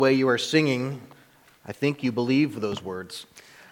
The way you are singing, I think you believe those words.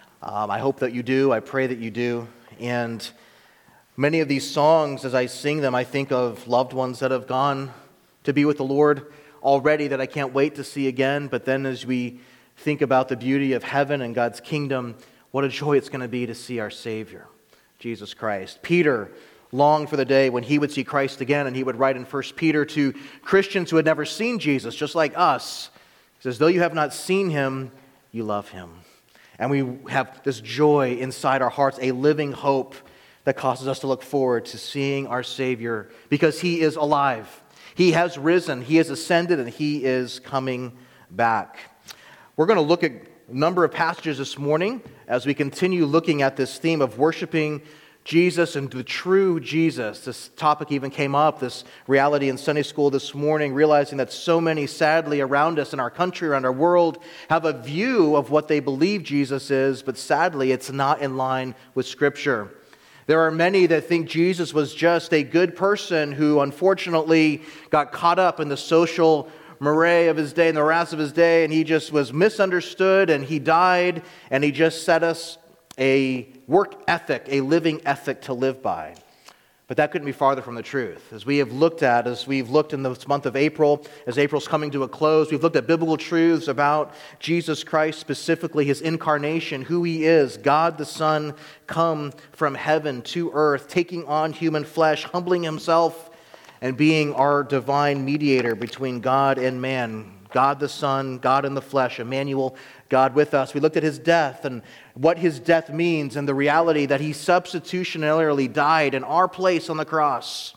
I hope that you do. I pray that you do. And many of these songs, as I sing them, I think of loved ones that have gone to be with the Lord already that I can't wait to see again. But then as we think about the beauty of heaven and God's kingdom, what a joy it's going to be to see our Savior, Jesus Christ. Peter longed for the day when he would see Christ again, and he would write in 1 Peter to Christians who had never seen Jesus, just like us. He says, though you have not seen him, you love him. And we have this joy inside our hearts, a living hope that causes us to look forward to seeing our Savior because he is alive. He has risen, he has ascended, and he is coming back. We're going to look at a number of passages this morning as we continue looking at this theme of worshiping Jesus and the true Jesus. This topic even came up, this reality in Sunday school this morning, realizing that so many, sadly, around us in our country, around our world, have a view of what they believe Jesus is, but sadly, it's not in line with Scripture. There are many that think Jesus was just a good person who unfortunately got caught up in the social moray of his day, and the morass of his day, and he just was misunderstood, and he died, and he just set us a work ethic, a living ethic to live by. But that couldn't be farther from the truth. As we've looked in this month of April, as April's coming to a close, we've looked at biblical truths about Jesus Christ, specifically his incarnation, who he is, God the Son, come from heaven to earth, taking on human flesh, humbling himself, and being our divine mediator between God and man. God the Son, God in the flesh, Emmanuel, God with us. We looked at his death and what his death means and the reality that he substitutionarily died in our place on the cross.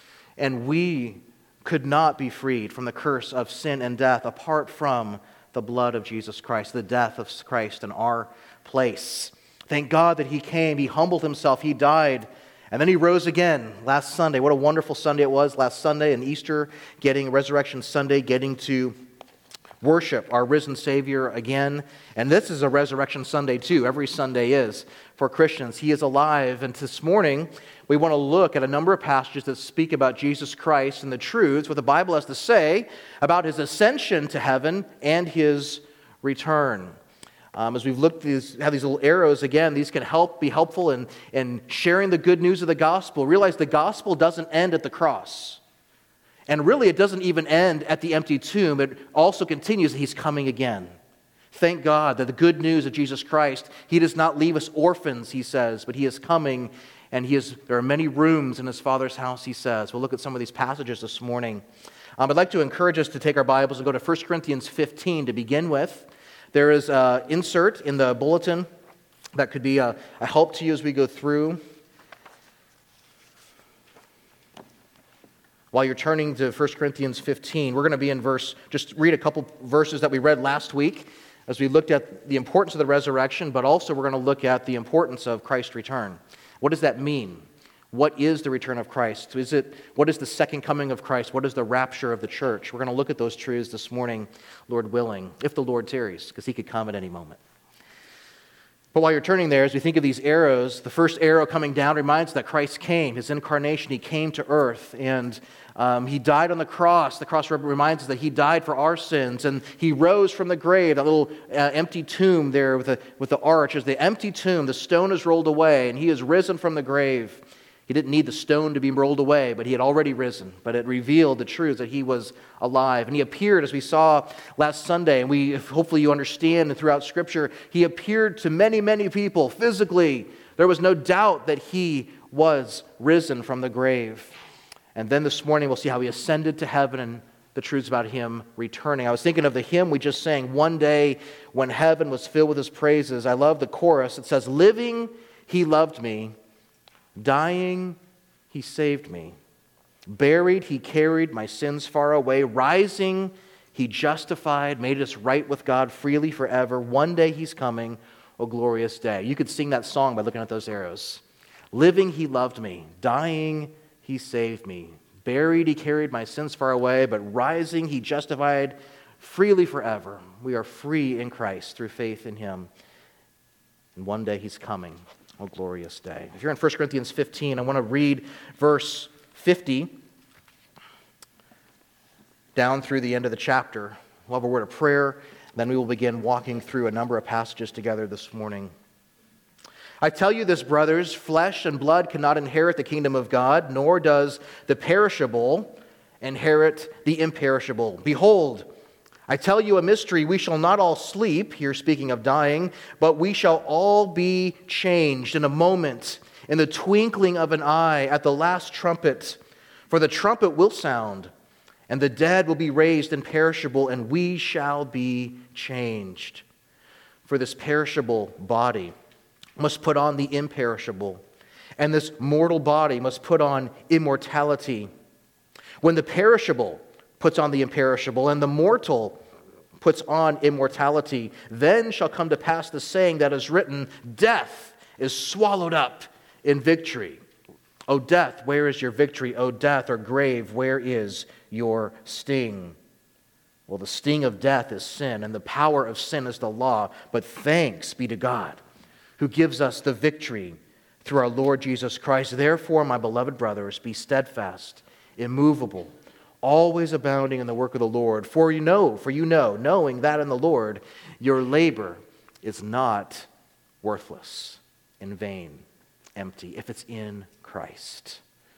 And we could not be freed from the curse of sin and death apart from the blood of Jesus Christ, the death of Christ in our place. Thank God that he came, he humbled himself, he died, and then he rose again last Sunday. What a wonderful Sunday it was last Sunday and Easter, Resurrection Sunday, getting to worship our risen Savior again. And this is a Resurrection Sunday too. Every Sunday is for Christians. He is alive. And this morning, we want to look at a number of passages that speak about Jesus Christ and the truths, what the Bible has to say about his ascension to heaven and his return. As we've looked, have these little arrows again, these can be helpful in sharing the good news of the gospel. Realize the gospel doesn't end at the cross. And really, it doesn't even end at the empty tomb. It also continues that he's coming again. Thank God that the good news of Jesus Christ, he does not leave us orphans, he says, but he is coming, and there are many rooms in his Father's house, he says. We'll look at some of these passages this morning. I'd like to encourage us to take our Bibles and go to 1 Corinthians 15 to begin with. There is an insert in the bulletin that could be a help to you as we go through. While you're turning to 1 Corinthians 15, we're going to be in just read a couple verses that we read last week as we looked at the importance of the resurrection, but also we're going to look at the importance of Christ's return. What does that mean? What is the return of Christ? What is the second coming of Christ? What is the rapture of the church? We're going to look at those truths this morning, Lord willing, if the Lord tarries, because he could come at any moment. But while you're turning there, as we think of these arrows, the first arrow coming down reminds us that Christ came, his incarnation, he came to earth, and he died on the cross. The cross reminds us that he died for our sins, and he rose from the grave, that little empty tomb there with the arch. As the empty tomb, the stone is rolled away, and he is risen from the grave. He didn't need the stone to be rolled away, but he had already risen. But it revealed the truth that he was alive. And he appeared, as we saw last Sunday, and hopefully you understand and throughout Scripture, he appeared to many, many people physically. There was no doubt that he was risen from the grave. And then this morning we'll see how he ascended to heaven and the truths about him returning. I was thinking of the hymn we just sang, One Day When Heaven Was Filled With His Praises. I love the chorus. It says, living, he loved me. Dying, he saved me. Buried, he carried my sins far away. Rising, he justified, made us right with God freely forever. One day he's coming, O glorious day. You could sing that song by looking at those arrows. Living, he loved me. Dying, he saved me. Buried, he carried my sins far away. But rising, he justified freely forever. We are free in Christ through faith in him. And one day he's coming. Oh, glorious day. If you're in 1 Corinthians 15, I want to read verse 50 down through the end of the chapter. We'll have a word of prayer, then we will begin walking through a number of passages together this morning. I tell you this, brothers, flesh and blood cannot inherit the kingdom of God, nor does the perishable inherit the imperishable. Behold, I tell you a mystery, we shall not all sleep, here speaking of dying, but we shall all be changed in a moment, in the twinkling of an eye, at the last trumpet. For the trumpet will sound, and the dead will be raised imperishable, and we shall be changed. For this perishable body must put on the imperishable, and this mortal body must put on immortality. When the perishable puts on the imperishable, and the mortal puts on immortality, then shall come to pass the saying that is written, death is swallowed up in victory. O death, where is your victory? O death, or grave, where is your sting? Well, the sting of death is sin, and the power of sin is the law. But thanks be to God, who gives us the victory through our Lord Jesus Christ. Therefore, my beloved brothers, be steadfast, immovable, always abounding in the work of the Lord. For you know, knowing that in the Lord, your labor is not worthless, in vain, empty, if it's in Christ.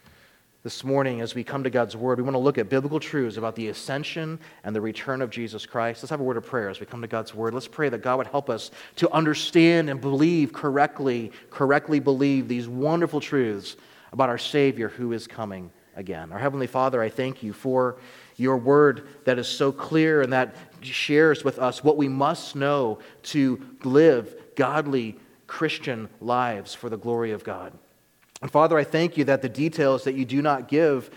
This morning, as we come to God's Word, we want to look at biblical truths about the ascension and the return of Jesus Christ. Let's have a word of prayer as we come to God's Word. Let's pray that God would help us to understand and believe correctly believe these wonderful truths about our Savior who is coming again. Our Heavenly Father, I thank you for your Word that is so clear and that shares with us what we must know to live godly Christian lives for the glory of God. And Father, I thank you that the details that you do not give,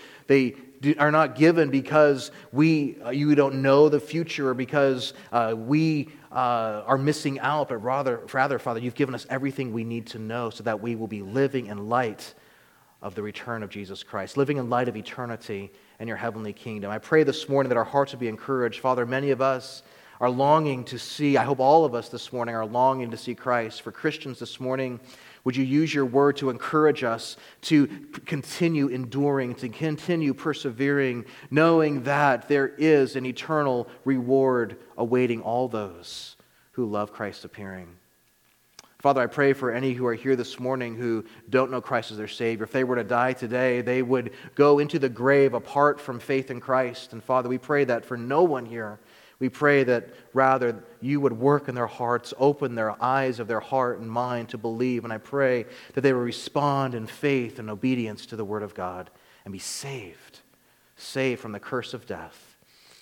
are not given because you don't know the future or because we are missing out, but rather, Father, you've given us everything we need to know so that we will be living in light of the return of Jesus Christ, living in light of eternity and your heavenly kingdom. I pray this morning that our hearts will be encouraged. Father, many of us are longing to see, I hope all of us this morning are longing to see Christ. For Christians this morning, would you use your word to encourage us to continue enduring, to continue persevering, knowing that there is an eternal reward awaiting all those who love Christ's appearing. Father, I pray for any who are here this morning who don't know Christ as their Savior. If they were to die today, they would go into the grave apart from faith in Christ. And Father, we pray that for no one here. We pray that rather you would work in their hearts, open their eyes of their heart and mind to believe. And I pray that they will respond in faith and obedience to the Word of God and be saved from the curse of death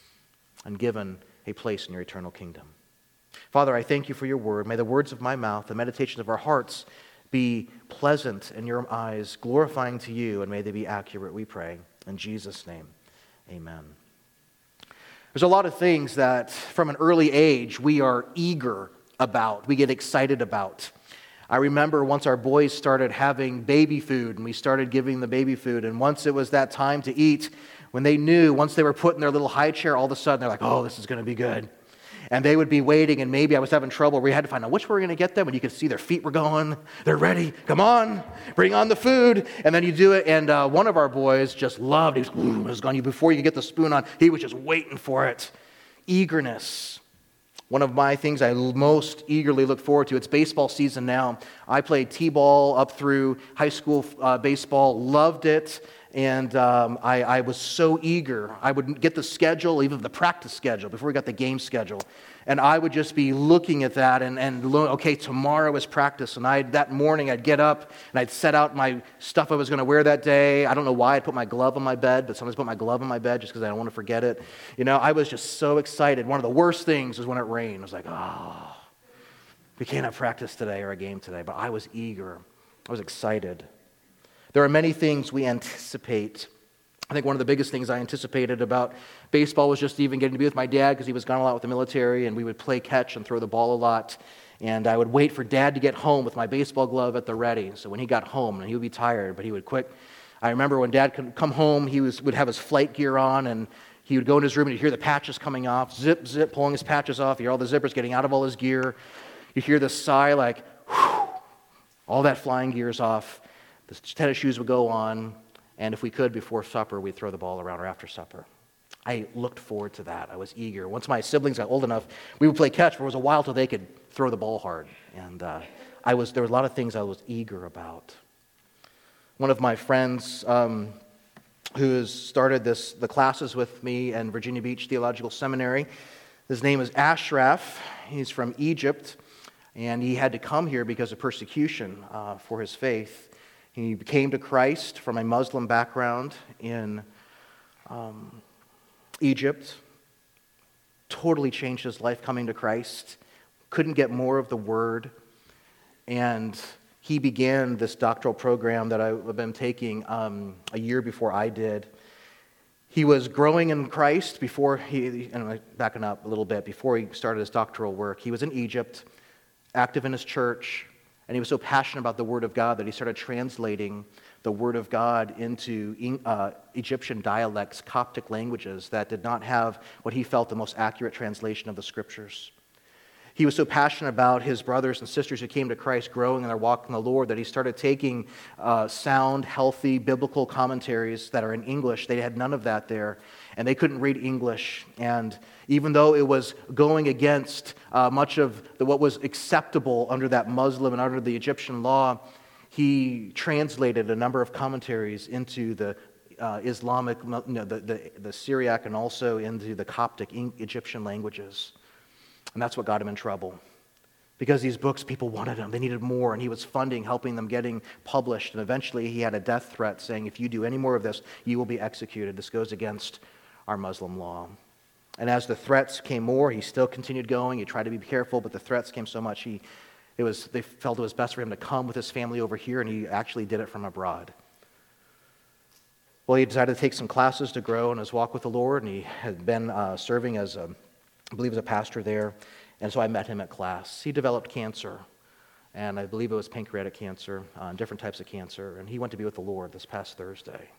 and given a place in your eternal kingdom. Father, I thank you for your word. May the words of my mouth, the meditations of our hearts be pleasant in your eyes, glorifying to you, and may they be accurate, we pray. In Jesus' name, amen. There's a lot of things that from an early age we are eager about, we get excited about. I remember once our boys started having baby food and we started giving the baby food, and once it was that time to eat, when they knew, once they were put in their little high chair, all of a sudden they're like, oh, this is going to be good. And they would be waiting, and maybe I was having trouble. We had to find out which way we were going to get them, and you could see their feet were going. They're ready. Come on, bring on the food. And then you do it, and one of our boys just loved it. He was going, before you could get the spoon on, he was just waiting for it. Eagerness. One of my things I most eagerly look forward to, it's baseball season now. I played t-ball up through high school baseball, loved it. And I was so eager. I would get the schedule, even the practice schedule, before we got the game schedule. And I would just be looking at that okay, tomorrow is practice. And that morning I'd get up and I'd set out my stuff I was going to wear that day. I don't know why I'd put my glove on my bed, but sometimes I put my glove on my bed just because I don't want to forget it. You know, I was just so excited. One of the worst things was when it rained. I was like, we can't have practice today or a game today. But I was eager. I was excited. There are many things we anticipate. I think one of the biggest things I anticipated about baseball was just even getting to be with my dad because he was gone a lot with the military, and we would play catch and throw the ball a lot. And I would wait for Dad to get home with my baseball glove at the ready. So when he got home, and he would be tired, but he would quick. I remember when Dad could come home, he would have his flight gear on, and he would go in his room and you'd hear the patches coming off, zip, zip, pulling his patches off. You hear all the zippers getting out of all his gear. You hear the sigh like, whew, all that flying gear's off. The tennis shoes would go on, and if we could, before supper, we'd throw the ball around or after supper. I looked forward to that. I was eager. Once my siblings got old enough, we would play catch, but it was a while till they could throw the ball hard. And there were a lot of things I was eager about. One of my friends who has started the classes with me in Virginia Beach Theological Seminary, his name is Ashraf. He's from Egypt, and he had to come here because of persecution for his faith. He came to Christ from a Muslim background in Egypt, totally changed his life coming to Christ, couldn't get more of the Word, and he began this doctoral program that I've been taking a year before I did. He was growing in Christ before backing up a little bit, before he started his doctoral work. He was in Egypt, active in his church, and he was so passionate about the Word of God that he started translating the Word of God into Egyptian dialects, Coptic languages that did not have what he felt the most accurate translation of the Scriptures. He was so passionate about his brothers and sisters who came to Christ growing in their walk in the Lord that he started taking sound, healthy, biblical commentaries that are in English. They had none of that there, and they couldn't read English. And even though it was going against much of what was acceptable under that Muslim and under the Egyptian law, he translated a number of commentaries into the Islamic, the Syriac, and also into the Coptic Egyptian languages. And that's what got him in trouble. Because these books, people wanted them. They needed more, and he was helping them getting published. And eventually he had a death threat saying, if you do any more of this, you will be executed. This goes against our Muslim law. And as the threats came more, he still continued going. He tried to be careful, but the threats came so much, they felt it was best for him to come with his family over here, and he actually did it from abroad. Well, he decided to take some classes to grow in his walk with the Lord, and he had been serving as I believe as a pastor there, and so I met him at class. He developed cancer, and I believe it was pancreatic cancer, different types of cancer, and he went to be with the Lord this past Thursday.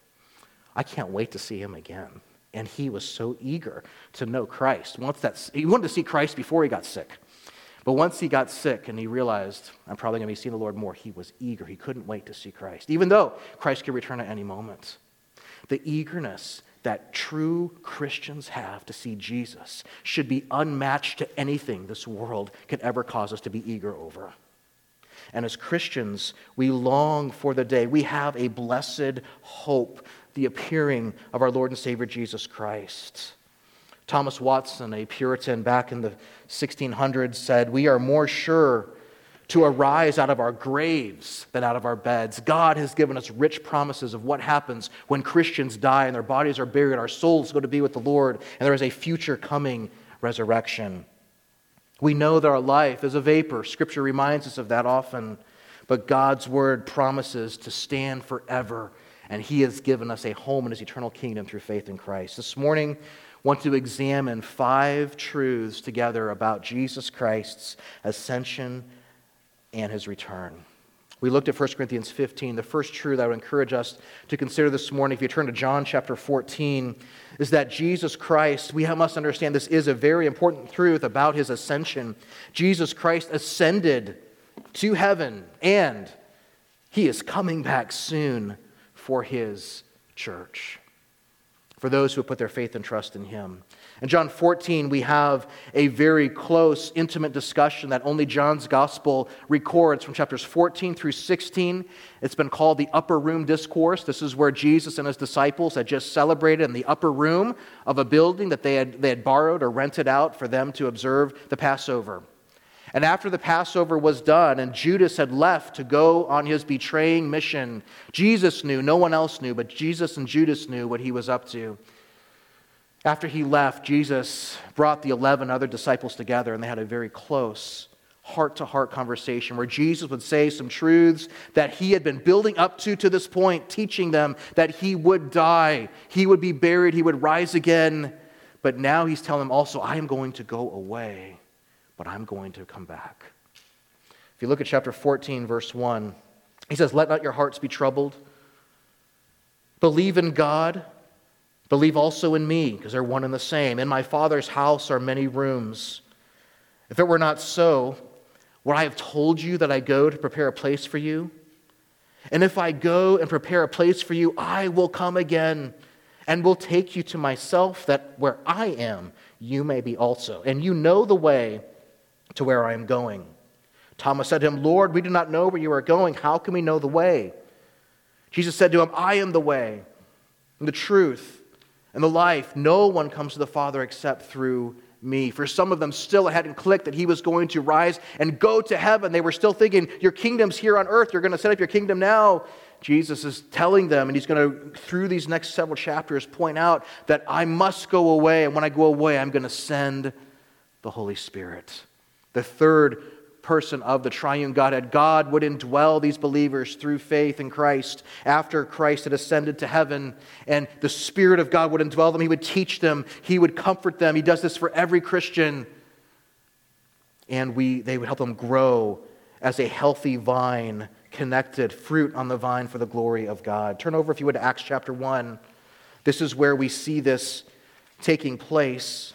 I can't wait to see him again, and he was so eager to know Christ. He wanted to see Christ before he got sick, but once he got sick and he realized, I'm probably going to be seeing the Lord more, he was eager. He couldn't wait to see Christ, even though Christ could return at any moment. The eagerness that true Christians have to see Jesus should be unmatched to anything this world can ever cause us to be eager over. And as Christians, we long for the day. We have a blessed hope, the appearing of our Lord and Savior Jesus Christ. Thomas Watson, a Puritan back in the 1600s, said, "We are more sure to arise out of our graves than out of our beds. God has given us rich promises of what happens when Christians die and their bodies are buried, our souls go to be with the Lord, and there is a future coming resurrection. We know that our life is a vapor. Scripture reminds us of that often, but God's word promises to stand forever, and He has given us a home in His eternal kingdom through faith in Christ." This morning, I want to examine 5 truths together about Jesus Christ's ascension and His return. We looked at 1 Corinthians 15. The first truth I would encourage us to consider this morning, if you turn to John chapter 14, is that Jesus Christ, we must understand this is a very important truth about His ascension. Jesus Christ ascended to heaven, and He is coming back soon for His church, for those who have put their faith and trust in Him. In John 14, we have a very close, intimate discussion that only John's gospel records from chapters 14 through 16. It's been called the Upper Room Discourse. This is where Jesus and His disciples had just celebrated in the upper room of a building that they had borrowed or rented out for them to observe the Passover. And after the Passover was done and Judas had left to go on his betraying mission, Jesus knew, no one else knew, but Jesus and Judas knew what he was up to. After he left, Jesus brought the 11 other disciples together, and they had a very close, heart-to-heart conversation where Jesus would say some truths that He had been building up to this point, teaching them that He would die, He would be buried, He would rise again. But now He's telling them also, I am going to go away, but I'm going to come back. If you look at chapter 14, verse 1, He says, "Let not your hearts be troubled. Believe in God. Believe also in me," because they're one and the same. "In my Father's house are many rooms. If it were not so, would I have told you that I go to prepare a place for you? And if I go and prepare a place for you, I will come again and will take you to myself, that where I am, you may be also. And you know the way to where I am going." Thomas said to him, "Lord, we do not know where you are going. How can we know the way?" Jesus said to him, "I am the way, and the truth, and the life. No one comes to the Father except through me." For some of them, still it hadn't clicked that he was going to rise and go to heaven. They were still thinking, your kingdom's here on earth. You're going to set up your kingdom now. Jesus is telling them, and he's going to, through these next several chapters, point out that I must go away. And when I go away, I'm going to send the Holy Spirit. The third person of the triune Godhead. God would indwell these believers through faith in Christ after Christ had ascended to heaven, and the Spirit of God would indwell them. He would teach them. He would comfort them. He does this for every Christian. And they would help them grow as a healthy vine, connected, fruit on the vine for the glory of God. Turn over, if you would, to Acts chapter 1. This is where we see this taking place.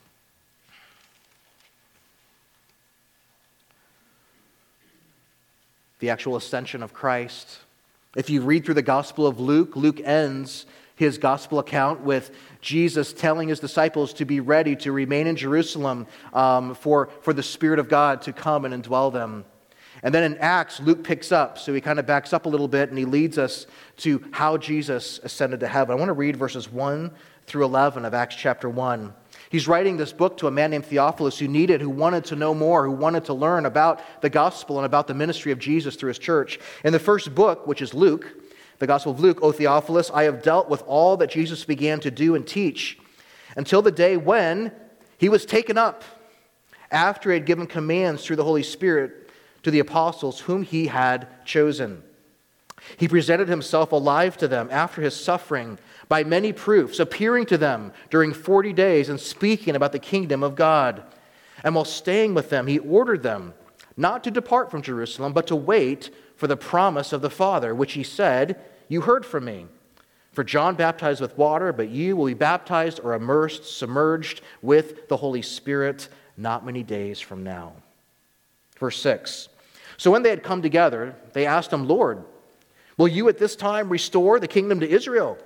The actual ascension of Christ. If you read through the Gospel of Luke, Luke ends his Gospel account with Jesus telling his disciples to be ready to remain in Jerusalem for the Spirit of God to come and indwell them. And then in Acts, Luke picks up, so he kind of backs up a little bit and he leads us to how Jesus ascended to heaven. I want to read verses 1 through 11 of Acts chapter 1. He's writing this book to a man named Theophilus who wanted to know more, who wanted to learn about the gospel and about the ministry of Jesus through his church. In the first book, which is Luke, the Gospel of Luke, "O Theophilus, I have dealt with all that Jesus began to do and teach until the day when he was taken up, after he had given commands through the Holy Spirit to the apostles whom he had chosen. He presented himself alive to them after his suffering by many proofs, appearing to them during 40 days and speaking about the kingdom of God. And while staying with them, he ordered them not to depart from Jerusalem, but to wait for the promise of the Father, which he said, 'You heard from me. For John baptized with water, but you will be baptized or immersed, submerged with the Holy Spirit not many days from now.'" Verse 6. "So when they had come together, they asked him, 'Lord, will you at this time restore the kingdom to Israel?'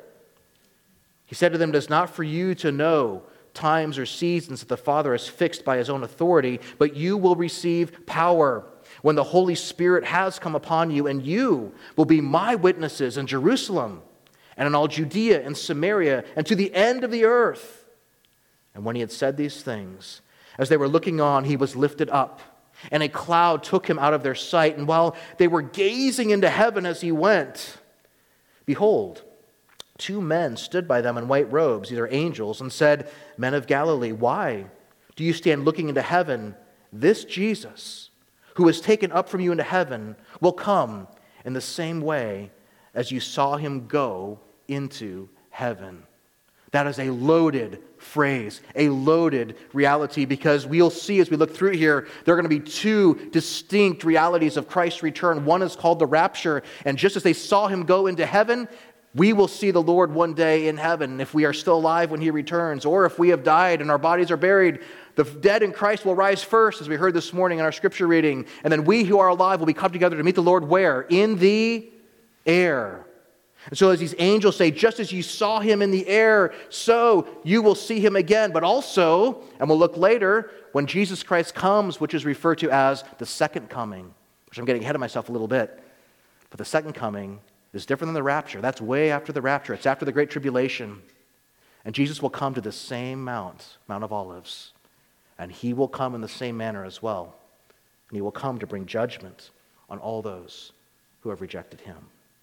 He said to them, 'It is not for you to know times or seasons that the Father has fixed by his own authority, but you will receive power when the Holy Spirit has come upon you, and you will be my witnesses in Jerusalem and in all Judea and Samaria and to the end of the earth.' And when he had said these things, as they were looking on, he was lifted up, and a cloud took him out of their sight. And while they were gazing into heaven as he went, behold, 2 men stood by them in white robes, these are angels, and said, 'Men of Galilee, why do you stand looking into heaven? This Jesus, who was taken up from you into heaven, will come in the same way as you saw him go into heaven.'" That is a loaded phrase, a loaded reality, because we'll see as we look through here, there are going to be 2 distinct realities of Christ's return. One is called the rapture, and just as they saw him go into heaven, we will see the Lord one day in heaven if we are still alive when he returns, or if we have died and our bodies are buried. The dead in Christ will rise first, as we heard this morning in our scripture reading, and then we who are alive will be come together to meet the Lord where? In the air. And so as these angels say, just as you saw him in the air, so you will see him again. But also, and we'll look later, when Jesus Christ comes, which is referred to as the second coming, which I'm getting ahead of myself a little bit, but the second coming is different than the rapture. That's way after the rapture. It's after the Great Tribulation. And Jesus will come to the same Mount of Olives. And he will come in the same manner as well. And he will come to bring judgment on all those who have rejected him.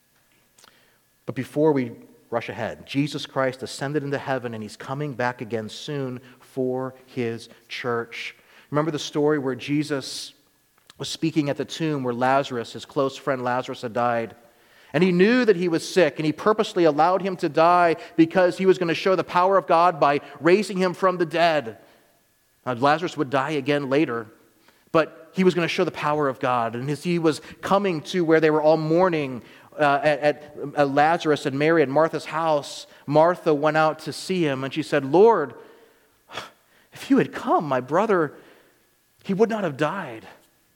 But before we rush ahead, Jesus Christ ascended into heaven, and he's coming back again soon for his church. Remember the story where Jesus was speaking at the tomb where Lazarus, his close friend Lazarus, had died. And he knew that he was sick, and he purposely allowed him to die because he was going to show the power of God by raising him from the dead. Now, Lazarus would die again later, but he was going to show the power of God. And as he was coming to where they were all mourning at Lazarus and Mary and Martha's house, Martha went out to see him, and she said, "Lord, if you had come, my brother, he would not have died."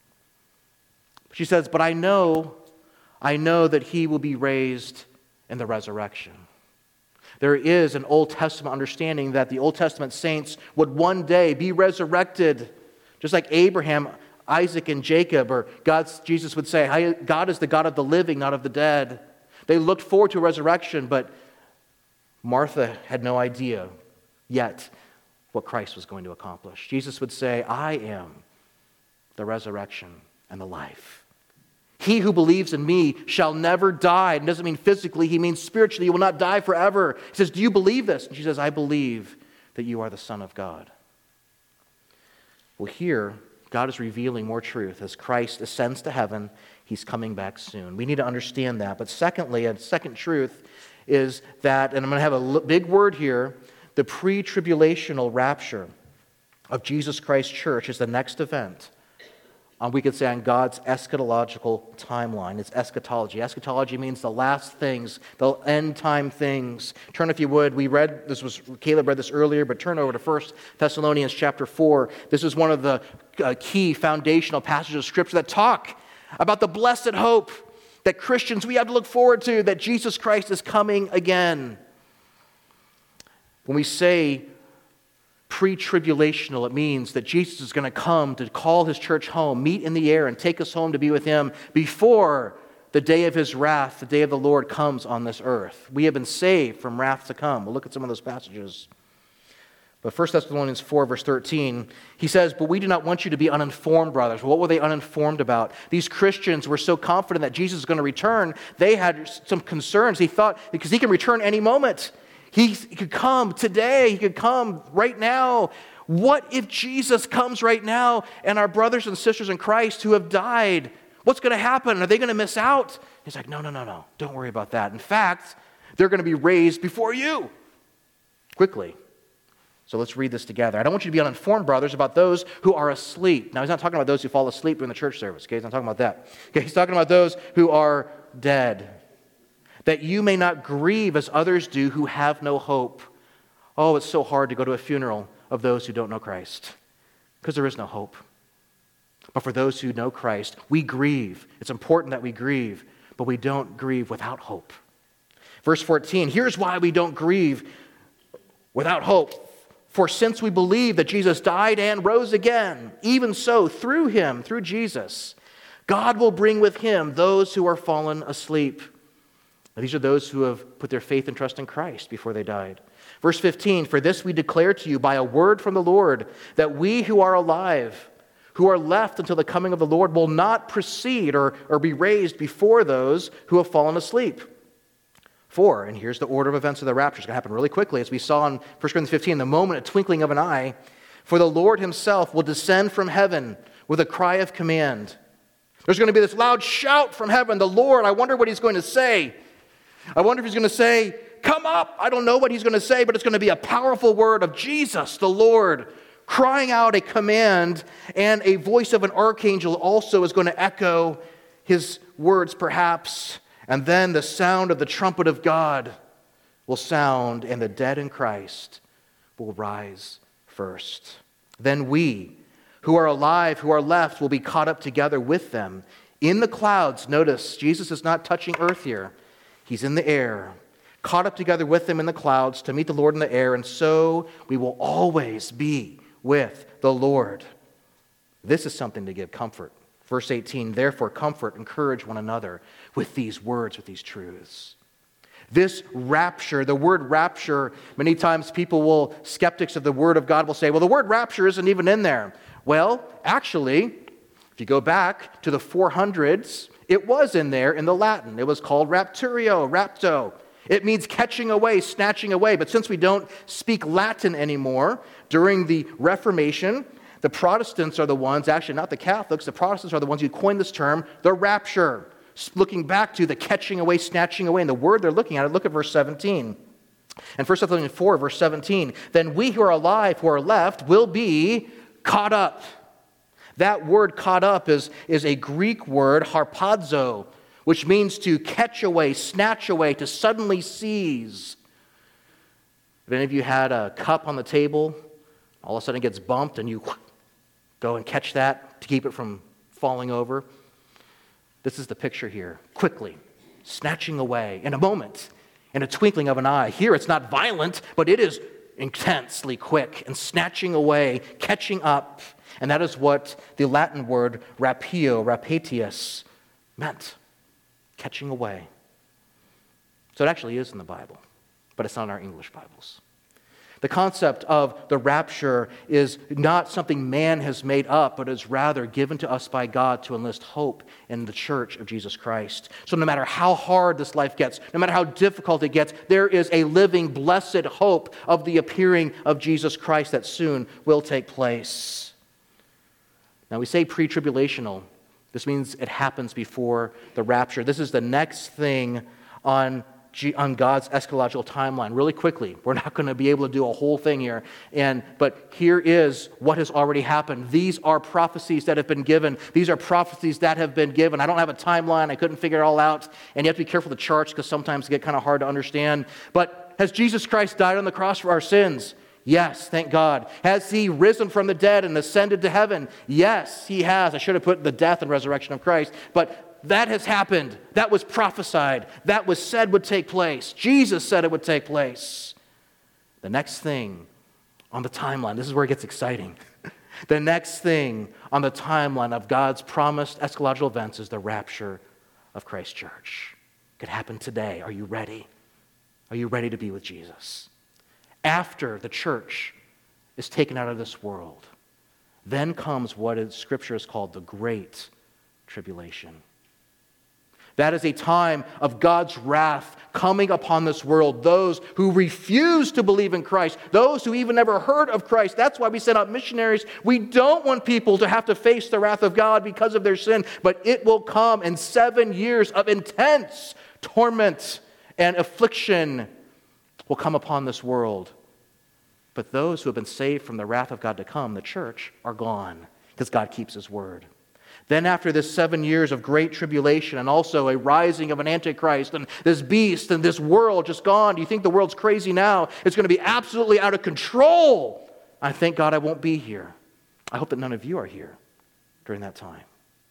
She says, "But I know that he will be raised in the resurrection." There is an Old Testament understanding that the Old Testament saints would one day be resurrected, just like Abraham, Isaac, and Jacob, or Jesus would say, God is the God of the living, not of the dead. They looked forward to a resurrection, but Martha had no idea yet what Christ was going to accomplish. Jesus would say, I am the resurrection and the life. He who believes in me shall never die. It doesn't mean physically, he means spiritually. He will not die forever. He says, do you believe this? And she says, I believe that you are the Son of God. Well, here, God is revealing more truth. As Christ ascends to heaven, he's coming back soon. We need to understand that. But secondly, a second truth is that, and I'm going to have a big word here, the pre-tribulational rapture of Jesus Christ's church is the next event. We could say on God's eschatological timeline. It's eschatology. Eschatology means the last things, the end time things. Turn, if you would. Caleb read this earlier, but turn over to 1 Thessalonians chapter 4. This is one of the key foundational passages of Scripture that talk about the blessed hope that Christians, we have to look forward to, that Jesus Christ is coming again. When we say pre-tribulational, it means that Jesus is going to come to call his church home, meet in the air, and take us home to be with him before the day of his wrath, the day of the Lord, comes on this earth. We have been saved from wrath to come. We'll look at some of those passages. But 1 Thessalonians 4, verse 13, he says, but we do not want you to be uninformed, brothers. What were they uninformed about? These Christians were so confident that Jesus is going to return, they had some concerns. He thought, because he can return any moment. He could come today. He could come right now. What if Jesus comes right now and our brothers and sisters in Christ who have died, what's going to happen? Are they going to miss out? He's like, no. Don't worry about that. In fact, they're going to be raised before you quickly. So let's read this together. I don't want you to be uninformed, brothers, about those who are asleep. Now, he's not talking about those who fall asleep during the church service. Okay, he's not talking about that. Okay, he's talking about those who are dead, that you may not grieve as others do who have no hope. Oh, it's so hard to go to a funeral of those who don't know Christ, because there is no hope. But for those who know Christ, we grieve. It's important that we grieve, but we don't grieve without hope. Verse 14, here's why we don't grieve without hope. For since we believe that Jesus died and rose again, even so, through him, through Jesus, God will bring with him those who are fallen asleep. These are those who have put their faith and trust in Christ before they died. Verse 15, for this we declare to you by a word from the Lord, that we who are alive, who are left until the coming of the Lord, will not precede or be raised before those who have fallen asleep. For, and here's the order of events of the rapture. It's going to happen really quickly, as we saw in 1 Corinthians 15, the moment, a twinkling of an eye. For the Lord himself will descend from heaven with a cry of command. There's going to be this loud shout from heaven. The Lord, I wonder what he's going to say. I wonder if he's going to say, come up. I don't know what he's going to say, but it's going to be a powerful word of Jesus, the Lord, crying out a command, and a voice of an archangel also is going to echo his words, perhaps. And then the sound of the trumpet of God will sound, and the dead in Christ will rise first. Then we, who are alive, who are left, will be caught up together with them in the clouds. Notice, Jesus is not touching earth here. He's in the air, caught up together with them in the clouds to meet the Lord in the air, and so we will always be with the Lord. This is something to give comfort. Verse 18, therefore comfort, encourage one another with these words, with these truths. This rapture, the word rapture, many times skeptics of the word of God will say, well, the word rapture isn't even in there. Well, actually, if you go back to the 400s, it was in there in the Latin. It was called rapturio, rapto. It means catching away, snatching away. But since we don't speak Latin anymore, during the Reformation, the Protestants are the ones, actually not the Catholics, the Protestants are the ones who coined this term, the rapture, looking back to the catching away, snatching away. And the word they're looking at, look at verse 17. And 1 Thessalonians 4, verse 17, then we who are alive, who are left, will be caught up. That word caught up is a Greek word, harpazo, which means to catch away, snatch away, to suddenly seize. Have any of you had a cup on the table, all of a sudden it gets bumped, and you go and catch that to keep it from falling over? This is the picture here. Quickly, snatching away. In a moment, in a twinkling of an eye. Here it's not violent, but it is intensely quick and snatching away, catching up. And that is what the Latin word rapio, rapetius, meant. Catching away. So it actually is in the Bible, but it's not in our English Bibles. The concept of the rapture is not something man has made up, but is rather given to us by God to enlist hope in the church of Jesus Christ. So no matter how hard this life gets, no matter how difficult it gets, there is a living, blessed hope of the appearing of Jesus Christ that soon will take place. Now we say pre-tribulational. This means it happens before the rapture. This is the next thing on God's eschatological timeline. Really quickly, we're not going to be able to do a whole thing here. But here is what has already happened. These are prophecies that have been given. These are prophecies that have been given. I don't have a timeline. I couldn't figure it all out. And you have to be careful with the charts because sometimes they get kind of hard to understand. But has Jesus Christ died on the cross for our sins? Yes, thank God. Has he risen from the dead and ascended to heaven? Yes, he has. I should have put the death and resurrection of Christ. But that has happened. That was prophesied. That was said would take place. Jesus said it would take place. The next thing on the timeline, this is where it gets exciting. The next thing on the timeline of God's promised eschatological events is the rapture of Christ's church. It could happen today. Are you ready? Are you ready to be with Jesus? After the church is taken out of this world, then comes what in Scripture is called the Great Tribulation. That is a time of God's wrath coming upon this world. Those who refuse to believe in Christ, those who even never heard of Christ. That's why we send out missionaries. We don't want people to have to face the wrath of God because of their sin, but it will come in 7 years of intense torment and affliction will come upon this world. But those who have been saved from the wrath of God to come, the church, are gone because God keeps his word. Then after this 7 years of great tribulation and also a rising of an antichrist and this beast and this world just gone, do you think the world's crazy now? It's going to be absolutely out of control. I thank God I won't be here. I hope that none of you are here during that time.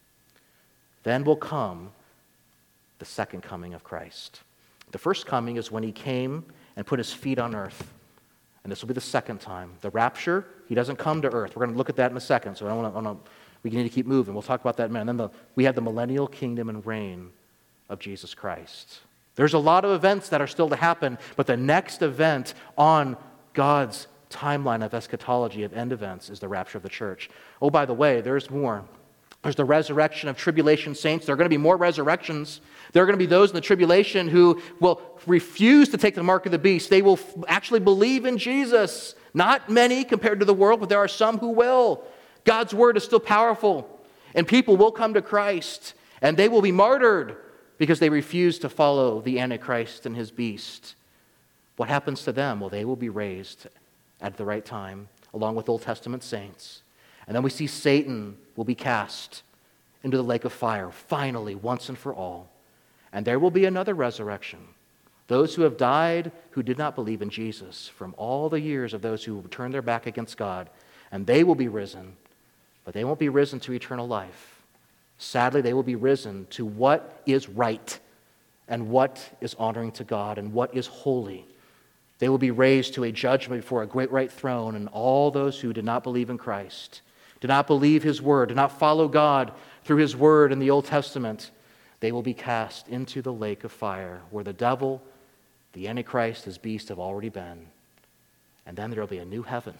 Then will come the second coming of Christ. The first coming is when he came and put his feet on earth. And this will be the second time. The rapture, he doesn't come to earth. We're going to look at that in a second, so I don't want to we need to keep moving. We'll talk about that in a minute. And then we have the millennial kingdom and reign of Jesus Christ. There's a lot of events that are still to happen, but the next event on God's timeline of eschatology, of end events, is the rapture of the church. Oh, by the way, there's more. There's the resurrection of tribulation saints. There are going to be more resurrections. There are going to be those in the tribulation who will refuse to take the mark of the beast. They will actually believe in Jesus. Not many compared to the world, but there are some who will. God's word is still powerful, and people will come to Christ, and they will be martyred because they refuse to follow the Antichrist and his beast. What happens to them? Well, they will be raised at the right time, along with Old Testament saints. And then we see Satan will be cast into the lake of fire, finally, once and for all. And there will be another resurrection. Those who have died who did not believe in Jesus from all the years of those who turned their back against God, and they will be risen. But they won't be risen to eternal life. Sadly, they will be risen to what is right and what is honoring to God and what is holy. They will be raised to a judgment before a great white throne, and all those who did not believe in Christ, did not believe his word, did not follow God through his word in the Old Testament, they will be cast into the lake of fire where the devil, the Antichrist, his beast have already been. And then there will be a new heaven,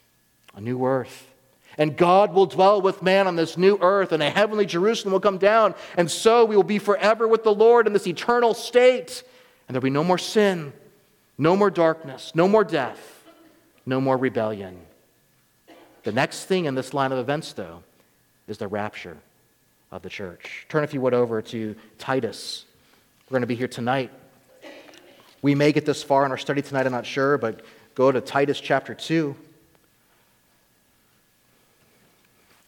a new earth. And God will dwell with man on this new earth, and a heavenly Jerusalem will come down. And so we will be forever with the Lord in this eternal state. And there will be no more sin, no more darkness, no more death, no more rebellion. The next thing in this line of events, though, is the rapture of the church. Turn, if you would, over to Titus. We're going to be here tonight. We may get this far in our study tonight, I'm not sure, but go to Titus chapter 2.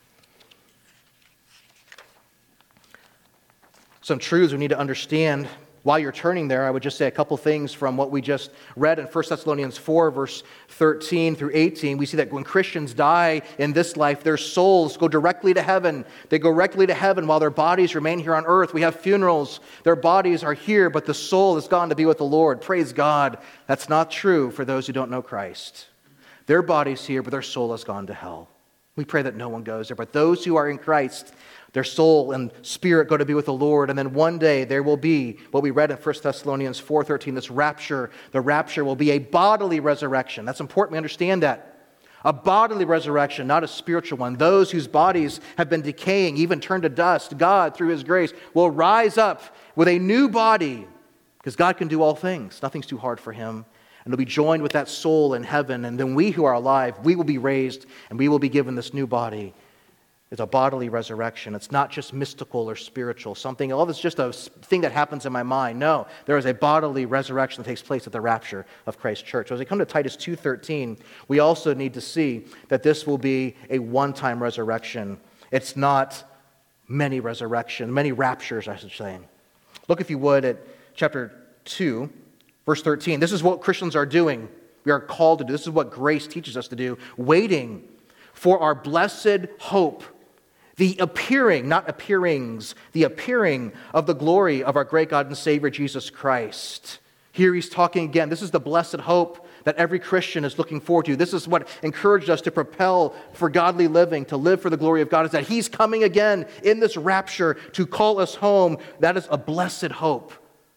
Some truths we need to understand while you're turning there, I would just say a couple things from what we just read in 1 Thessalonians 4, verse 13 through 18. We see that when Christians die in this life, their souls go directly to heaven. They go directly to heaven while their bodies remain here on earth. We have funerals. Their bodies are here, but the soul is gone to be with the Lord. Praise God. That's not true for those who don't know Christ. Their body's here, but their soul has gone to hell. We pray that no one goes there. But those who are in Christ, their soul and spirit go to be with the Lord. And then one day there will be what we read in 1 Thessalonians 4:13, this rapture. The rapture will be a bodily resurrection. That's important we understand that. A bodily resurrection, not a spiritual one. Those whose bodies have been decaying, even turned to dust, God, through His grace, will rise up with a new body because God can do all things. Nothing's too hard for Him. And they'll be joined with that soul in heaven. And then we who are alive, we will be raised and we will be given this new body. It's a bodily resurrection. It's not just mystical or spiritual. Something, oh, it's just a thing that happens in my mind. No, there is a bodily resurrection that takes place at the rapture of Christ's church. So as we come to Titus 2:13, we also need to see that this will be a one-time resurrection. It's not many raptures, I should say. Look, if you would, at chapter 2, verse 13. This is what Christians are doing. We are called to do. This is what grace teaches us to do. Waiting for our blessed hope, the appearing, not appearings, the appearing of the glory of our great God and Savior, Jesus Christ. Here he's talking again. This is the blessed hope that every Christian is looking forward to. This is what encouraged us to propel for godly living, to live for the glory of God, is that He's coming again in this rapture to call us home. That is a blessed hope.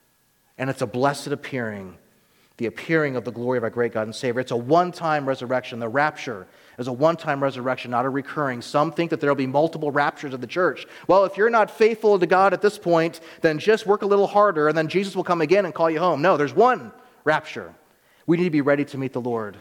And it's a blessed appearing, the appearing of the glory of our great God and Savior. It's a one-time resurrection. The rapture is a one-time resurrection, not a recurring. Some think that there will be multiple raptures of the church. Well, if you're not faithful to God at this point, then just work a little harder, and then Jesus will come again and call you home. No, there's one rapture. We need to be ready to meet the Lord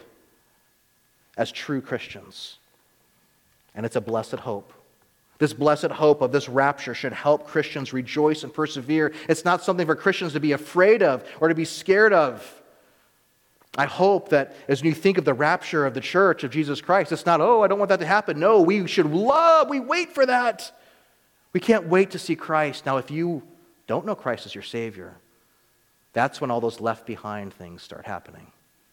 as true Christians. And it's a blessed hope. This blessed hope of this rapture should help Christians rejoice and persevere. It's not something for Christians to be afraid of or to be scared of. I hope that as you think of the rapture of the church of Jesus Christ, it's not, oh, I don't want that to happen. No, we wait for that. We can't wait to see Christ. Now, if you don't know Christ as your Savior, that's when all those left behind things start happening.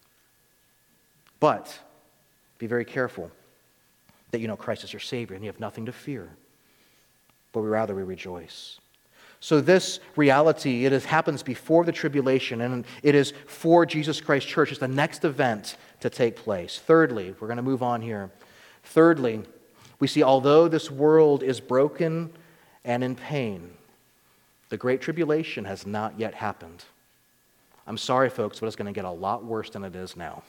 But be very careful that you know Christ as your Savior and you have nothing to fear, but we rejoice. So this reality, happens before the tribulation, and it is for Jesus Christ Church. It's the next event to take place. Thirdly, we're going to move on here. Thirdly, we see although this world is broken and in pain, the Great Tribulation has not yet happened. I'm sorry, folks, but it's going to get a lot worse than it is now.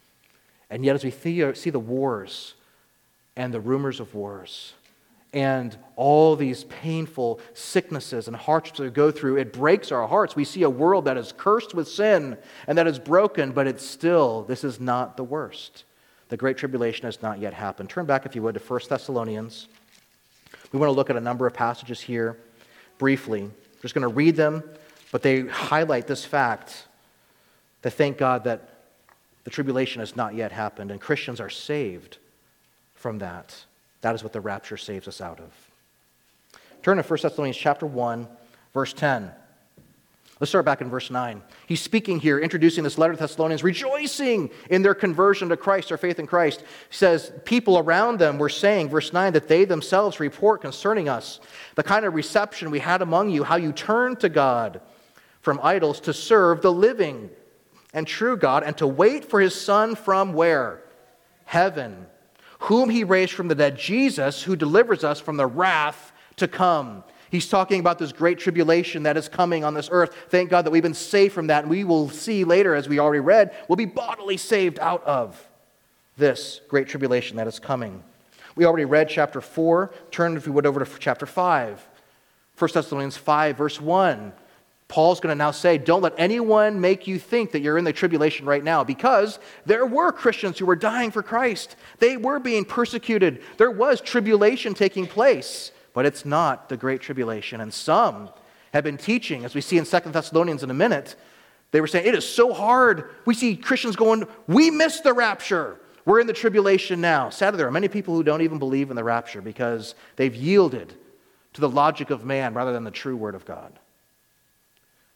And yet as we see the wars and the rumors of wars and all these painful sicknesses and hardships that we go through, it breaks our hearts. We see a world that is cursed with sin and that is broken, but this is not the worst. The Great Tribulation has not yet happened. Turn back, if you would, to 1 Thessalonians. We want to look at a number of passages here briefly. I'm just going to read them, but they highlight this fact that thank God that the tribulation has not yet happened and Christians are saved from that. That is what the rapture saves us out of. Turn to 1 Thessalonians chapter 1, verse 10. Let's start back in verse 9. He's speaking here, introducing this letter to Thessalonians, rejoicing in their conversion to Christ, their faith in Christ. He says, people around them were saying, verse 9, that they themselves report concerning us the kind of reception we had among you, how you turned to God from idols to serve the living and true God, and to wait for His Son from where? Heaven, whom He raised from the dead, Jesus, who delivers us from the wrath to come. He's talking about this great tribulation that is coming on this earth. Thank God that we've been saved from that, and we will see later, as we already read, we'll be bodily saved out of this great tribulation that is coming. We already read chapter 4. Turn, if you would, over to chapter 5. 1 Thessalonians 5, verse 1. Paul's going to now say, don't let anyone make you think that you're in the tribulation right now, because there were Christians who were dying for Christ. They were being persecuted. There was tribulation taking place, but it's not the great tribulation. And some have been teaching, as we see in 2 Thessalonians in a minute, they were saying, it is so hard. We see Christians going, we missed the rapture. We're in the tribulation now. Sadly, there are many people who don't even believe in the rapture because they've yielded to the logic of man rather than the true word of God.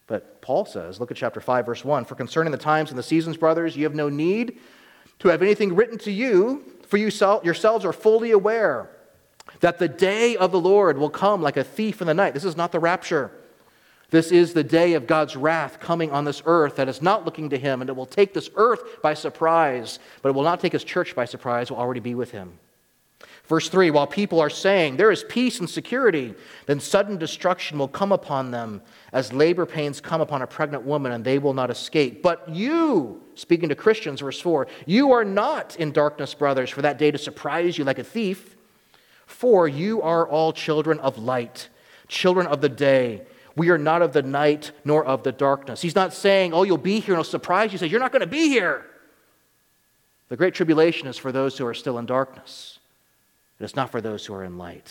But Paul says, look at chapter 5, verse 1, "For concerning the times and the seasons, brothers, you have no need to have anything written to you, for you yourselves are fully aware that the day of the Lord will come like a thief in the night." This is not the rapture. This is the day of God's wrath coming on this earth that is not looking to him, and it will take this earth by surprise, but it will not take his church by surprise. We'll already be with him. Verse 3, "While people are saying, 'There is peace and security,' then sudden destruction will come upon them as labor pains come upon a pregnant woman, and they will not escape. But you," speaking to Christians, verse 4, "you are not in darkness, brothers, for that day to surprise you like a thief. For you are all children of light, children of the day. We are not of the night nor of the darkness." He's not saying, "Oh, you'll be here and it'll surprise you." He says, "You're not going to be here." The Great Tribulation is for those who are still in darkness. It is not for those who are in light.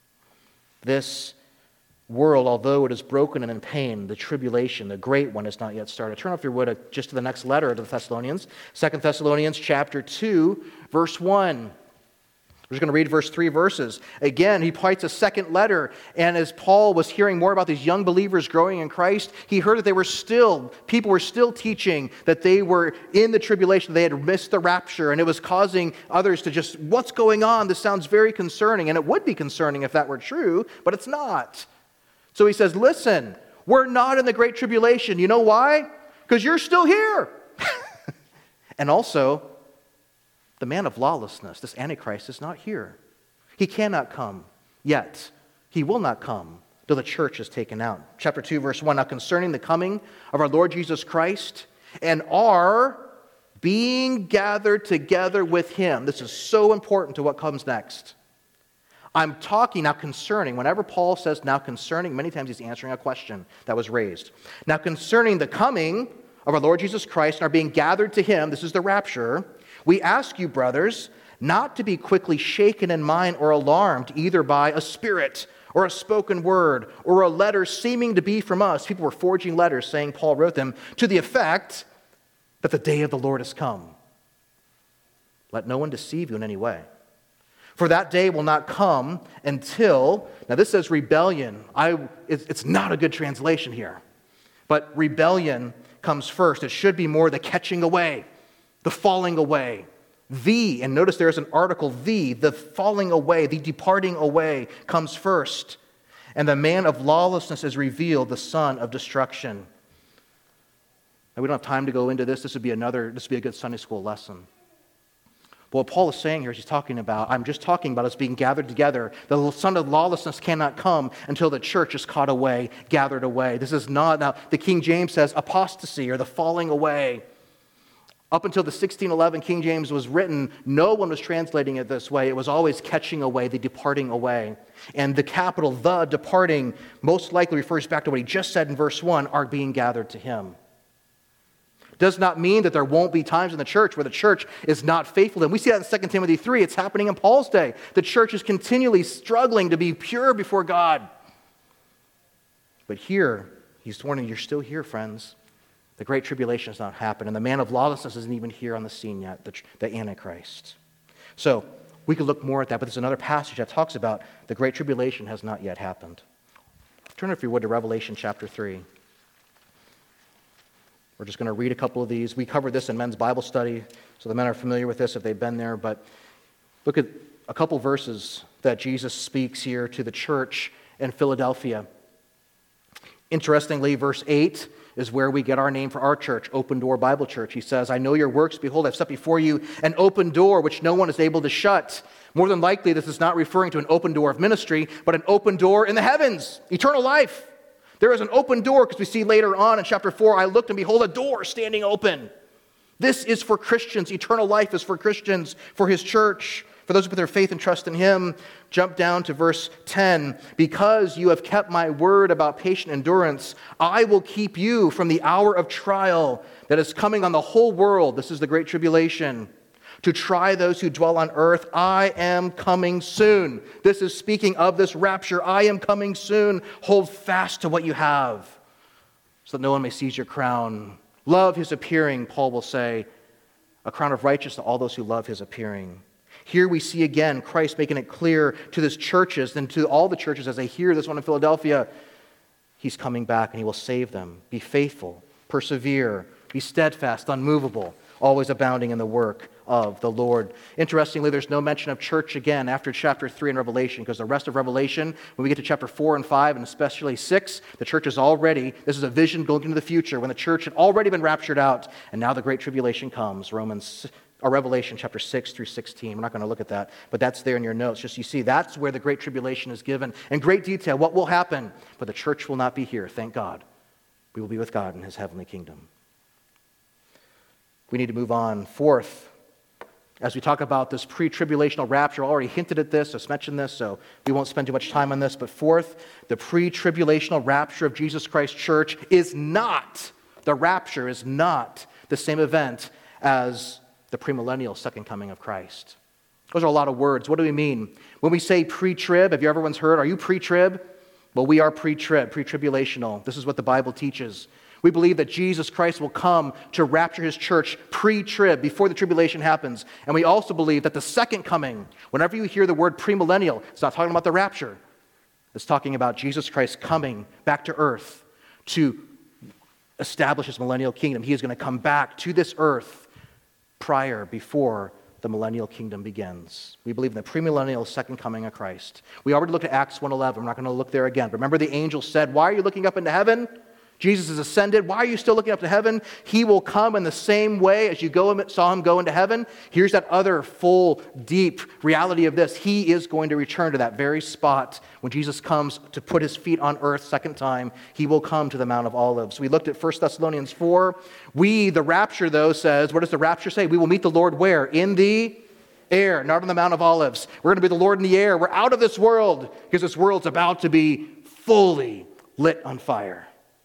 This world, although it is broken and in pain, the tribulation, the great one, has not yet started. Turn, if you would, just to the next letter to the Thessalonians. 2 Thessalonians chapter 2, verse 1. We're just going to read verse 3 verses. Again, he writes a second letter, and as Paul was hearing more about these young believers growing in Christ, he heard that people were still teaching that they were in the tribulation, they had missed the rapture, and it was causing others to just, "What's going on? This sounds very concerning." And it would be concerning if that were true, but it's not. So he says, "Listen, we're not in the Great Tribulation. You know why? Because you're still here." And also, the man of lawlessness, this Antichrist, is not here. He cannot come yet. He will not come till the church is taken out. Chapter 2, verse 1, "Now concerning the coming of our Lord Jesus Christ and our being gathered together with him." This is so important to what comes next. I'm talking now concerning. Whenever Paul says now concerning, many times he's answering a question that was raised. Now concerning the coming of our Lord Jesus Christ and our being gathered to him, this is the rapture, "We ask you, brothers, not to be quickly shaken in mind or alarmed, either by a spirit or a spoken word or a letter seeming to be from us." People were forging letters saying Paul wrote them, "to the effect that the day of the Lord has come. Let no one deceive you in any way. For that day will not come until," now this says rebellion. It's not a good translation here. But rebellion comes first. It should be more the catching away, the falling away. And notice there's an article, the falling away, the departing away comes first. "And the man of lawlessness is revealed, the son of destruction." Now, we don't have time to go into this. This would be a good Sunday school lesson. But what Paul is saying here is I'm just talking about us being gathered together. The son of lawlessness cannot come until the church is caught away, gathered away. This is not, now the King James says apostasy or the falling away. Up until the 1611 King James was written, no one was translating it this way. It was always catching away, the departing away. And the capital, the departing, most likely refers back to what he just said in verse 1, are being gathered to him. Does not mean that there won't be times in the church where the church is not faithful. And we see that in 2 Timothy 3. It's happening in Paul's day. The church is continually struggling to be pure before God. But here, he's warning, you're still here, friends. The Great Tribulation has not happened, and the man of lawlessness isn't even here on the scene yet, the Antichrist. So, we could look more at that, but there's another passage that talks about the Great Tribulation has not yet happened. Turn, if you would, to Revelation chapter 3. We're just going to read a couple of these. We covered this in men's Bible study, so the men are familiar with this if they've been there, but look at a couple verses that Jesus speaks here to the church in Philadelphia. Interestingly, verse 8 is where we get our name for our church, Open Door Bible Church. He says, "I know your works. Behold, I've set before you an open door which no one is able to shut." More than likely, this is not referring to an open door of ministry, but an open door in the heavens, eternal life. There is an open door, because we see later on in chapter 4, "I looked and behold a door standing open." This is for Christians. Eternal life is for Christians, for his church, for those who put their faith and trust in him. Jump down to verse 10. "Because you have kept my word about patient endurance, I will keep you from the hour of trial that is coming on the whole world." This is the Great Tribulation. "To try those who dwell on earth. I am coming soon." This is speaking of this rapture. I am coming soon. "Hold fast to what you have, so that no one may seize your crown. Love his appearing," Paul will say, "a crown of righteousness to all those who love his appearing." Here we see again Christ making it clear to his churches and to all the churches as they hear this one in Philadelphia. he's coming back and he will save them. Be faithful, persevere, be steadfast, unmovable, always abounding in the work of the Lord. Interestingly, there's no mention of church again after chapter 3 in Revelation, because the rest of Revelation, when we get to chapter 4 and 5, and especially 6, the church is already, this is a vision going into the future, when the church had already been raptured out, and now the Great Tribulation comes, Revelation chapter 6 through 16. We're not going to look at that, but that's there in your notes. Just you see, that's where the Great Tribulation is given in great detail, what will happen, but the church will not be here, thank God. We will be with God in his heavenly kingdom. We need to move on. Fourth, as we talk about this pre-tribulational rapture, I already hinted at this, just mentioned this, so we won't spend too much time on this, but fourth, the pre-tribulational rapture of Jesus Christ Church is not the same event as the premillennial second coming of Christ. Those are a lot of words. What do we mean? When we say pre-trib, have you ever heard, are you pre-trib? Well, we are pre-trib, pre-tribulational. This is what the Bible teaches. We believe that Jesus Christ will come to rapture his church pre-trib, before the tribulation happens. And we also believe that the second coming, whenever you hear the word premillennial, it's not talking about the rapture. It's talking about Jesus Christ coming back to earth to establish his millennial kingdom. He is going to come back to this earth before the millennial kingdom begins. We believe in the premillennial second coming of Christ. We already looked at Acts 1:11. We're not going to look there again. Remember the angel said, "Why are you looking up into heaven? Jesus has ascended. Why are you still looking up to heaven? He will come in the same way as you saw him go into heaven." Here's that other full, deep reality of this. He is going to return to that very spot. When Jesus comes to put his feet on earth second time, he will come to the Mount of Olives. We looked at 1 Thessalonians 4. The rapture, though, says, what does the rapture say? We will meet the Lord where? In the air, not on the Mount of Olives. We're going to be the Lord in the air. We're out of this world because this world's about to be fully lit on fire.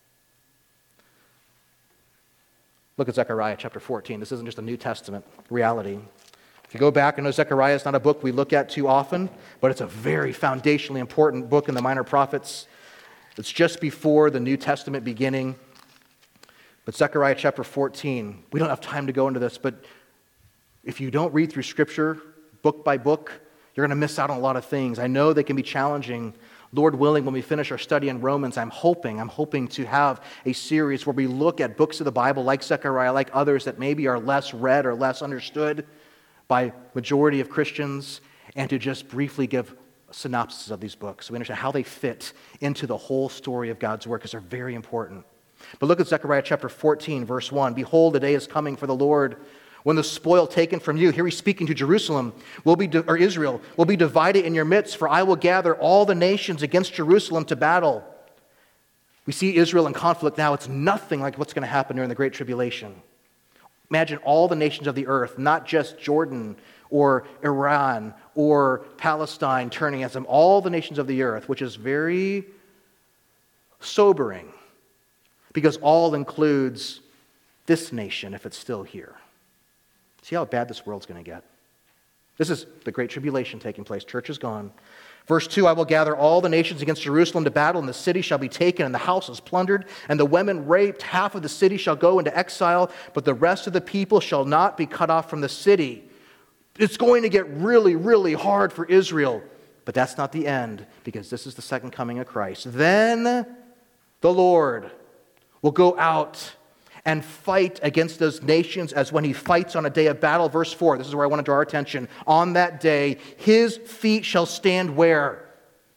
Look at Zechariah chapter 14. This isn't just a New Testament reality. If you go back, I know Zechariah is not a book we look at too often, but it's a very foundationally important book in the Minor Prophets. It's just before the New Testament beginning. But Zechariah chapter 14, we don't have time to go into this, but if you don't read through Scripture book by book, you're going to miss out on a lot of things. I know they can be challenging. Lord willing, when we finish our study in Romans, I'm hoping to have a series where we look at books of the Bible like Zechariah, like others that maybe are less read or less understood by majority of Christians, and to just briefly give a synopsis of these books so we understand how they fit into the whole story of God's work, because they're very important. But look at Zechariah chapter 14, verse 1. "Behold, the day is coming for the Lord, when the spoil taken from you," here he's speaking to Jerusalem, Israel, "will be divided in your midst, for I will gather all the nations against Jerusalem to battle." We see Israel in conflict now. It's nothing like what's going to happen during the Great Tribulation. Imagine all the nations of the earth, not just Jordan or Iran or Palestine turning against them, all the nations of the earth, which is very sobering, because all includes this nation if it's still here. See how bad this world's going to get. This is the Great Tribulation taking place. Church is gone. Verse 2, "I will gather all the nations against Jerusalem to battle, and the city shall be taken, and the houses plundered, and the women raped. Half of the city shall go into exile, but the rest of the people shall not be cut off from the city." It's going to get really, really hard for Israel. But that's not the end, because this is the second coming of Christ. "Then the Lord will go out and fight against those nations as when he fights on a day of battle." Verse 4, this is where I want to draw our attention. "On that day, his feet shall stand" where?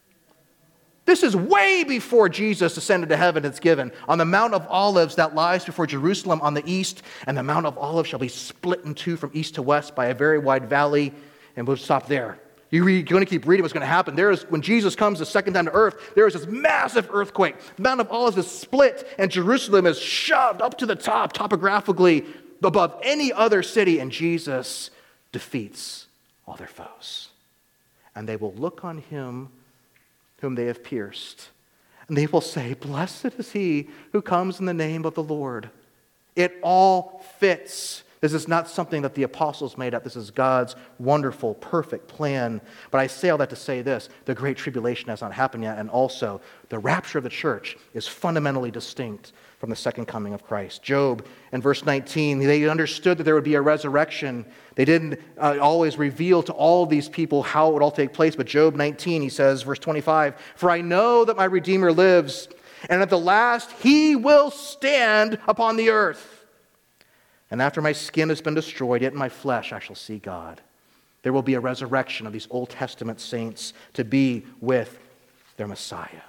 This is way before Jesus ascended to heaven. It's given on the Mount of Olives that lies before Jerusalem on the east, and the Mount of Olives shall be split in two from east to west by a very wide valley. And we'll stop there. You're going to keep reading what's going to happen. When Jesus comes the second time to earth, there is this massive earthquake. The Mount of Olives is split, and Jerusalem is shoved up to the top, topographically, above any other city, and Jesus defeats all their foes. "And they will look on him whom they have pierced, and they will say, 'Blessed is he who comes in the name of the Lord.'" It all fits. This is not something that the apostles made up. This is God's wonderful, perfect plan. But I say all that to say this: the Great Tribulation has not happened yet, and also the rapture of the church is fundamentally distinct from the second coming of Christ. Job, in verse 19, they understood that there would be a resurrection. They didn't always reveal to all these people how it would all take place, but Job 19, he says, verse 25, "For I know that my Redeemer lives, And at the last, he will stand upon the earth. And after my skin has been destroyed, yet in my flesh I shall see God. There will be a resurrection of these Old Testament saints to be with their Messiah.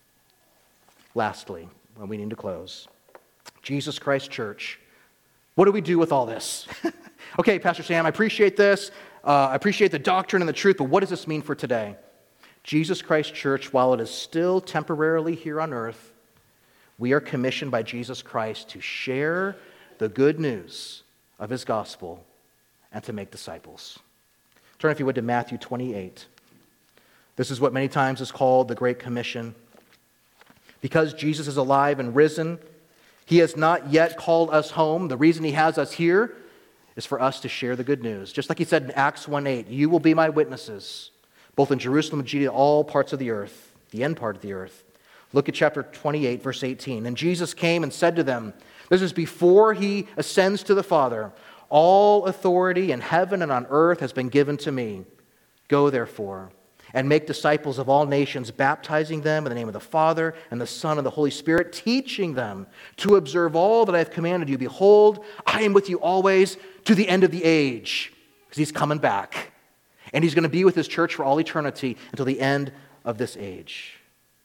Lastly, and we need to close, Jesus Christ Church, what do we do with all this? Okay, Pastor Sam, I appreciate this. I appreciate the doctrine and the truth, but what does this mean for today? Jesus Christ Church, while it is still temporarily here on earth, we are commissioned by Jesus Christ to share the good news of his gospel and to make disciples. Turn, if you would, to Matthew 28. This is what many times is called the Great Commission. Because Jesus is alive and risen, he has not yet called us home. The reason he has us here is for us to share the good news. Just like he said in Acts 1:8, you will be my witnesses, both in Jerusalem and Judea, all parts of the earth, the end part of the earth. Look at chapter 28, verse 18. And Jesus came and said to them, this is before he ascends to the Father, all authority in heaven and on earth has been given to me. Go therefore and make disciples of all nations, baptizing them in the name of the Father and the Son and the Holy Spirit, teaching them to observe all that I have commanded you. Behold, I am with you always to the end of the age, because he's coming back. And he's going to be with his church for all eternity until the end of this age.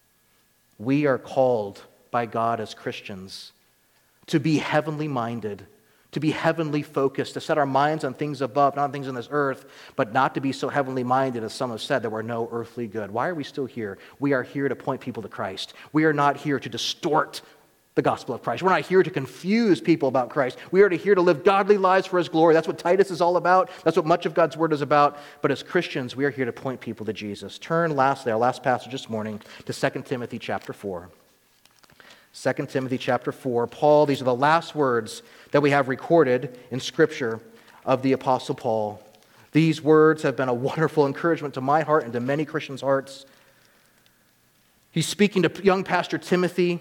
We are called by God as Christians to be heavenly minded, to be heavenly focused, to set our minds on things above, not on things on this earth, but not to be so heavenly minded, as some have said, that we're no earthly good. Why are we still here? We are here to point people to Christ. We are not here to distort the gospel of Christ. We're not here to confuse people about Christ. We are here to live godly lives for his glory. That's what Titus is all about. That's what much of God's word is about. But as Christians, we are here to point people to Jesus. Turn lastly, our last passage this morning, to 2 Timothy chapter 4. 2 Timothy chapter 4. Paul, these are the last words that we have recorded in Scripture of the Apostle Paul. These words have been a wonderful encouragement to my heart and to many Christians' hearts. He's speaking to young Pastor Timothy.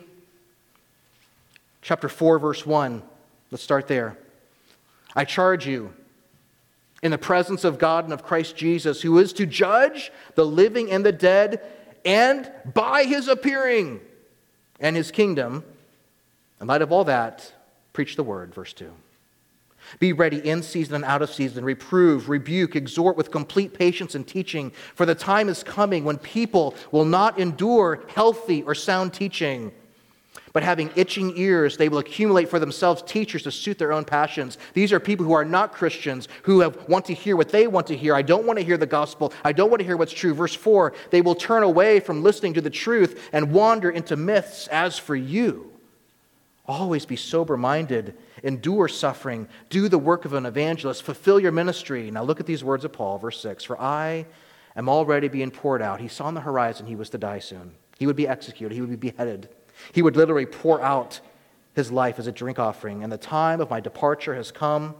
Chapter 4, verse 1. Let's start there. I charge you, in the presence of God and of Christ Jesus, who is to judge the living and the dead, and by his appearing and his kingdom, in light of all that, preach the word, verse 2. Be ready in season and out of season, reprove, rebuke, exhort with complete patience and teaching, for the time is coming when people will not endure healthy or sound teaching, but having itching ears, they will accumulate for themselves teachers to suit their own passions. These are people who are not Christians, who want to hear what they want to hear. I don't want to hear the gospel. I don't want to hear what's true. Verse 4, they will turn away from listening to the truth and wander into myths. As for you, always be sober-minded, endure suffering, do the work of an evangelist, fulfill your ministry. Now look at these words of Paul, verse 6. For I am already being poured out. He saw on the horizon he was to die soon. He would be executed. He would be beheaded. He would literally pour out his life as a drink offering. And the time of my departure has come.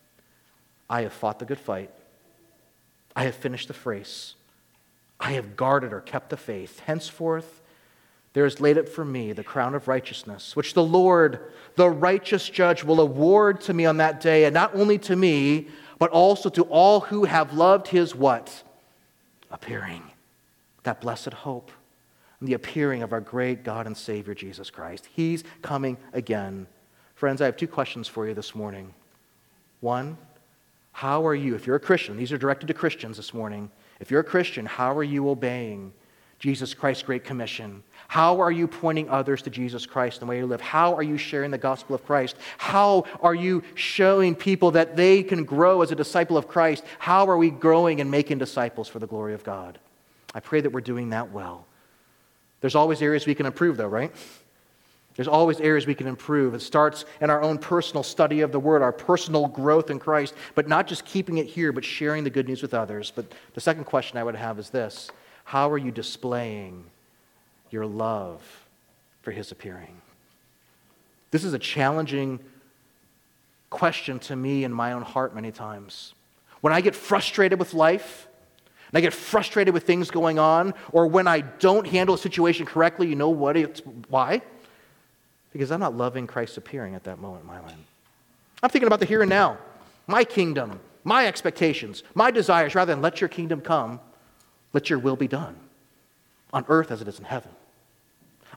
I have fought the good fight. I have finished the race. I have guarded or kept the faith. Henceforth, there is laid up for me the crown of righteousness, which the Lord, the righteous judge, will award to me on that day, and not only to me, but also to all who have loved his what? Appearing. That blessed hope. The appearing of our great God and Savior, Jesus Christ. He's coming again. Friends, I have two questions for you this morning. One, how are you, if you're a Christian, these are directed to Christians this morning. If you're a Christian, how are you obeying Jesus Christ's Great Commission? How are you pointing others to Jesus Christ and the way you live? How are you sharing the gospel of Christ? How are you showing people that they can grow as a disciple of Christ? How are we growing and making disciples for the glory of God? I pray that we're doing that well. There's always areas we can improve, though, right? There's always areas we can improve. It starts in our own personal study of the Word, our personal growth in Christ, but not just keeping it here, but sharing the good news with others. But the second question I would have is this: how are you displaying your love for His appearing? This is a challenging question to me in my own heart many times. When I get frustrated with life, and I get frustrated with things going on, or when I don't handle a situation correctly, you know what? Why? Because I'm not loving Christ's appearing at that moment in my life. I'm thinking about the here and now, my kingdom, my expectations, my desires, rather than let your kingdom come, let your will be done on earth as it is in heaven.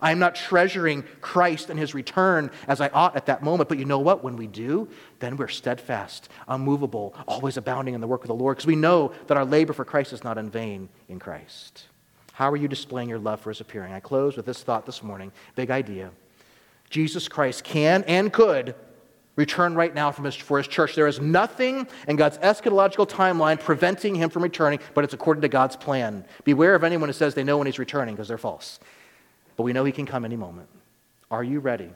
I'm not treasuring Christ and his return as I ought at that moment. But you know what? When we do, then we're steadfast, unmovable, always abounding in the work of the Lord, because we know that our labor for Christ is not in vain in Christ. How are you displaying your love for his appearing? I close with this thought this morning. Big idea. Jesus Christ can and could return right now for his church. There is nothing in God's eschatological timeline preventing him from returning, but it's according to God's plan. Beware of anyone who says they know when he's returning, because they're false. But we know he can come any moment. Are you ready?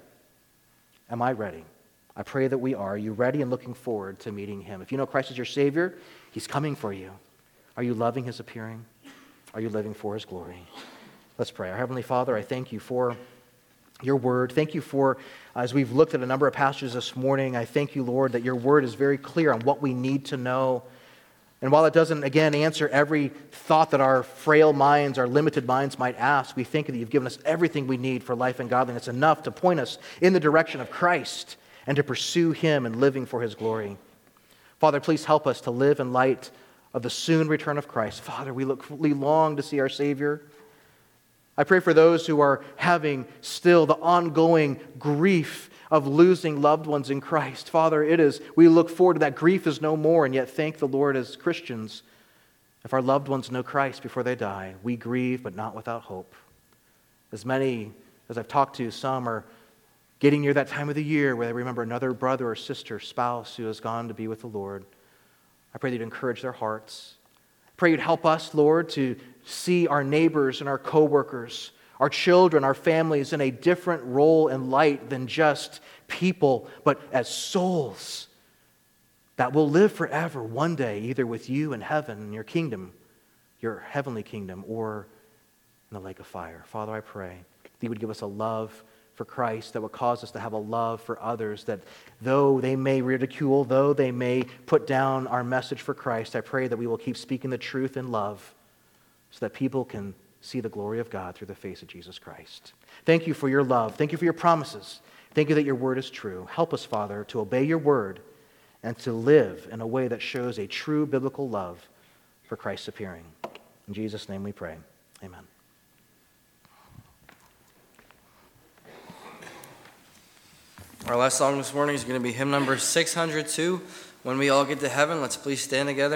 Am I ready? I pray that we are. Are you ready and looking forward to meeting him? If you know Christ is your Savior, he's coming for you. Are you loving his appearing? Are you living for his glory? Let's pray. Our Heavenly Father, I thank you for your word. Thank you for, as we've looked at a number of passages this morning, I thank you, Lord, that your word is very clear on what we need to know. And while it doesn't, again, answer every thought that our frail minds, our limited minds might ask, we think that you've given us everything we need for life and godliness, enough to point us in the direction of Christ and to pursue him and living for his glory. Father, please help us to live in light of the soon return of Christ. Father, we long to see our Savior. I pray for those who are having still the ongoing grief of losing loved ones in Christ. Father, we look forward to that. Grief is no more, and yet thank the Lord as Christians. If our loved ones know Christ before they die, we grieve, but not without hope. As many as I've talked to, some are getting near that time of the year where they remember another brother or sister, spouse who has gone to be with the Lord. I pray that you'd encourage their hearts. I pray you'd help us, Lord, to see our neighbors and our coworkers, our children, our families in a different role and light than just people, but as souls that will live forever one day, either with you in heaven, in your kingdom, your heavenly kingdom, or in the lake of fire. Father, I pray that you would give us a love for Christ that would cause us to have a love for others, that though they may ridicule, though they may put down our message for Christ, I pray that we will keep speaking the truth in love so that people can see the glory of God through the face of Jesus Christ. Thank you for your love. Thank you for your promises. Thank you that your word is true. Help us, Father, to obey your word and to live in a way that shows a true biblical love for Christ's appearing. In Jesus' name we pray. Amen. Our last song this morning is going to be hymn number 602. When we all get to heaven, let's please stand together.